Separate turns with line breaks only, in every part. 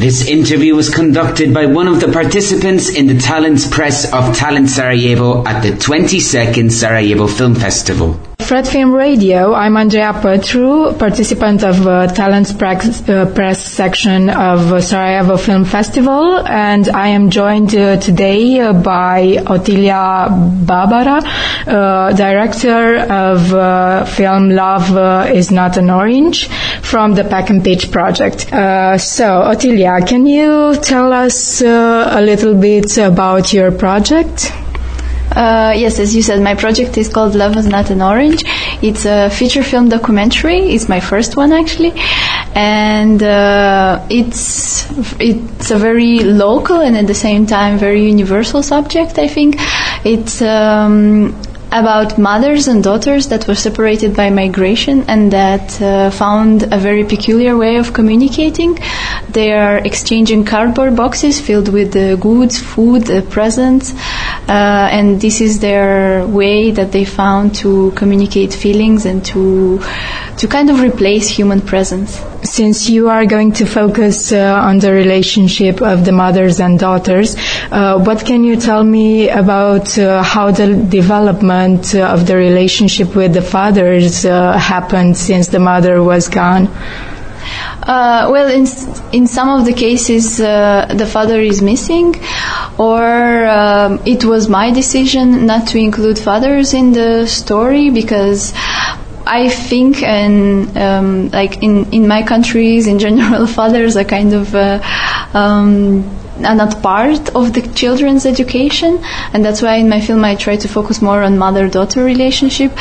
This interview was conducted by one of the participants in the Talents Press of Talent Sarajevo at the 22nd Sarajevo Film Festival.
Fred Film Radio, I'm Andrea Petru, participant of Talents Press section of Sarajevo Film Festival, and I am joined today by Otilia Babara, director of film Love is Not an Orange from the Pack and Pitch project. So, Otilia, can you tell us a little bit about your project?
Yes, as you said, my project is called Love is Not an Orange. It's a feature film documentary. It's my first one, actually. And it's a very local and at the same time very universal subject, I think. It's about mothers and daughters that were separated by migration and that found a very peculiar way of communicating. They are exchanging cardboard boxes filled with goods, food, presents, and this is their way that they found to communicate feelings and to kind of replace human presence.
Since you are going to focus on the relationship of the mothers and daughters, what can you tell me about how the development of the relationship with the fathers happened since the mother was gone?
Well, in some of the cases, the father is missing, or it was my decision not to include fathers in the story because I think, and like in my countries in general, fathers are kind of are not part of the children's education, and that's why in my film I try to focus more on mother-daughter relationship.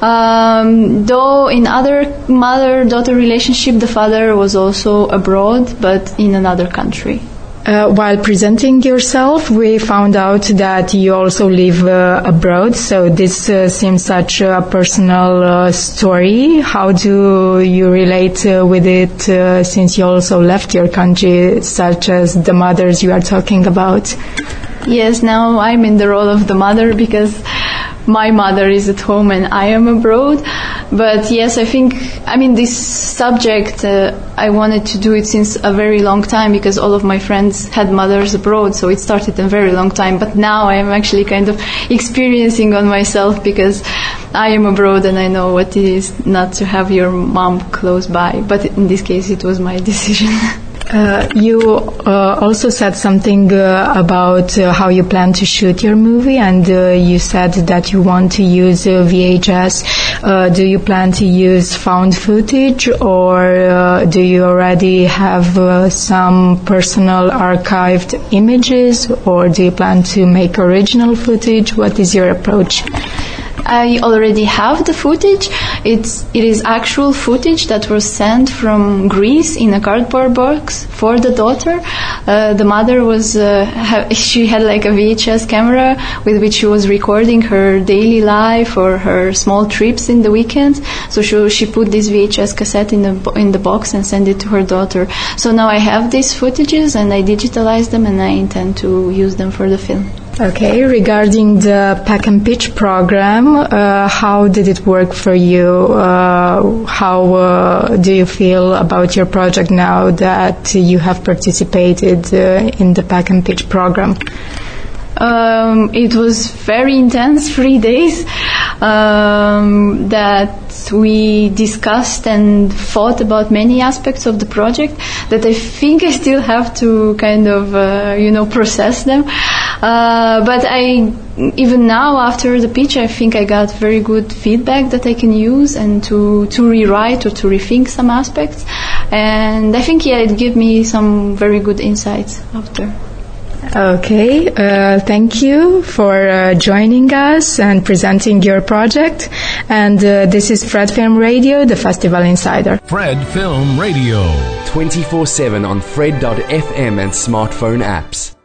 Though in other mother-daughter relationship, the father was also abroad, but in another country.
While presenting yourself, we found out that you also live abroad, so this seems such a personal story. How do you relate with it since you also left your country, such as the mothers you are talking about?
Yes, now I'm in the role of the mother because my mother is at home and I am abroad. But yes, this subject, I wanted to do it since a very long time because all of my friends had mothers abroad, so it started a very long time. But now I am actually kind of experiencing on myself because I am abroad and I know what it is not to have your mom close by. But in this case, it was my decision.
You also said something about how you plan to shoot your movie, and you said that you want to use VHS. Do you plan to use found footage, or do you already have some personal archived images, or do you plan to make original footage? What is your approach?
I already have the footage. It is actual footage that was sent from Greece in a cardboard box for the daughter. The mother was she had like a VHS camera with which she was recording her daily life or her small trips in the weekends. So she put this VHS cassette in the box and sent it to her daughter. So now I have these footages and I digitalized them and I intend to use them for the film.
Okay, regarding the Pack and Pitch program, how did it work for you? How do you feel about your project now that you have participated in the Pack and Pitch program?
It was very intense 3 days that we discussed and thought about many aspects of the project that I think I still have to kind of process them. But even now after the pitch, I think I got very good feedback that I can use and to rewrite or to rethink some aspects. And I think it gave me some very good insights after.
Okay, thank you for joining us and presenting your project. And this is Fred Film Radio, the Festival Insider.
Fred Film Radio.
24/7 on Fred.fm and smartphone apps.